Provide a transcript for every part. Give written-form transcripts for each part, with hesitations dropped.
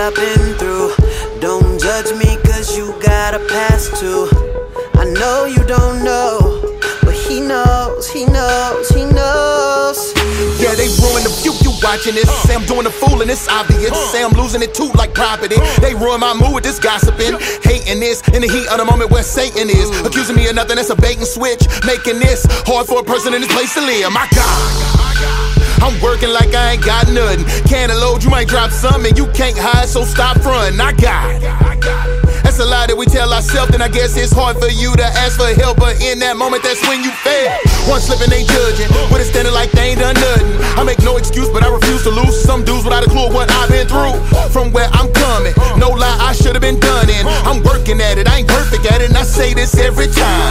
I've been through. Don't judge me cause you got a past too. I know you don't know, but he knows, he knows, he knows. Yeah, they ruin the view, you watching this. Say I'm doing a fool and it's obvious. Say I'm losing it too like property. They ruin my mood with this gossiping. Hating this in the heat of the moment where Satan is. Accusing me of nothing, that's a bait and switch. Making this hard for a person in this place to live. My God, I'm working like I ain't got nothing. Cantaloupe, you might drop something and you can't hide, so stop frontin'. I got it. That's a lie that we tell ourselves, then I guess it's hard for you to ask for help. But in that moment, that's when you fail. One slipping, they judging, with it standing like they ain't done nothing. I make no excuse, but I refuse to lose. Some dudes without a clue of what I've been through. From where I'm coming, no lie, I should've been done in. I'm working at it, I ain't perfect at it, and I say this every time.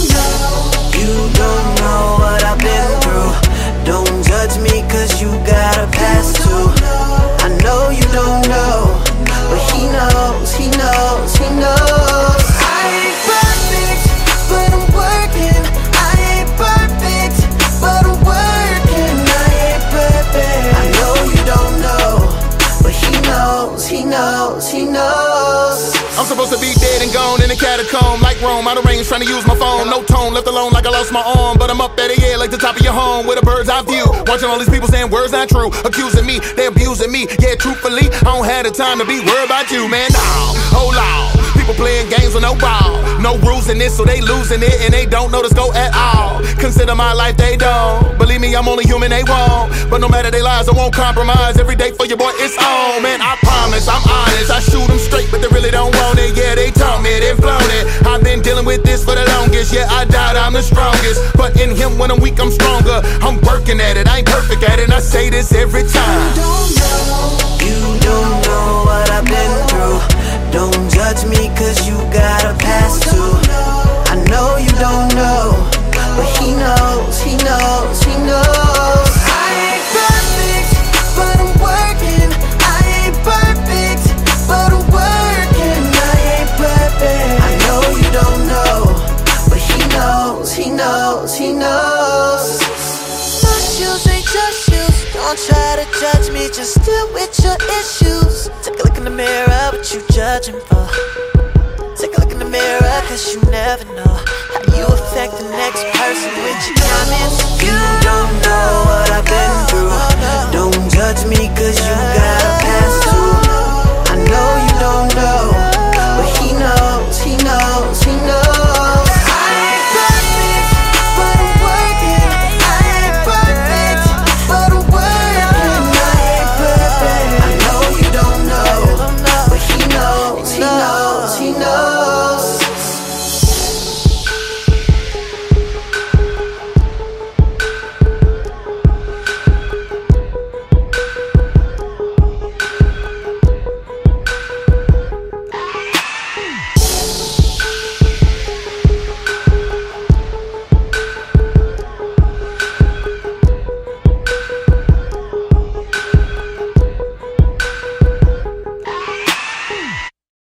You don't know what I've been through. Don't judge me cause you got a past too. I know you don't know, but he knows, he knows, he knows. I ain't perfect, but I'm working. I ain't perfect, but I'm working. I ain't perfect. I know you don't know, but he knows, he knows, he knows. I'm supposed to be dead and gone in a catacomb like Rome. Out of range trying to use my phone. No tone, left alone like I lost my arm. But I'm up at the air like the top of your home with a bird's eye view. Watching all these people saying words not true. Accusing me, they abusing me. Yeah, truthfully, I don't have the time to be worried about you, man. No, hold on. People playing games with no ball. No rules in this, so they losing it and they don't know the score at all. Consider my life, they don't. Believe me, I'm only human, they won't. But no matter they lies, I won't compromise. Every day for your boy, it's on, man. I promise, I'm honest. I shoot them straight, but they really don't want it. Yeah, they taught me, they flown it. I've been dealing with this for the longest. Yeah, I doubt I'm the strongest, but in him when I'm weak, I'm stronger. I'm working at it, I ain't perfect at it, and I say this every time. You don't know what I've been through. Don't judge me cause you got a past too. I know you don't know, but he knows, he knows, he knows. I ain't perfect, but I'm working. I ain't perfect, but I'm working. I ain't perfect. I know you don't know, but he knows, he knows, he knows. Just shoes ain't just shoes. Don't try to judge me, just deal with your issues. Take a look in the mirror, what you judging for? Take a look in the mirror, cause you never know how you affect the next person with your comments. You don't know what I've been through.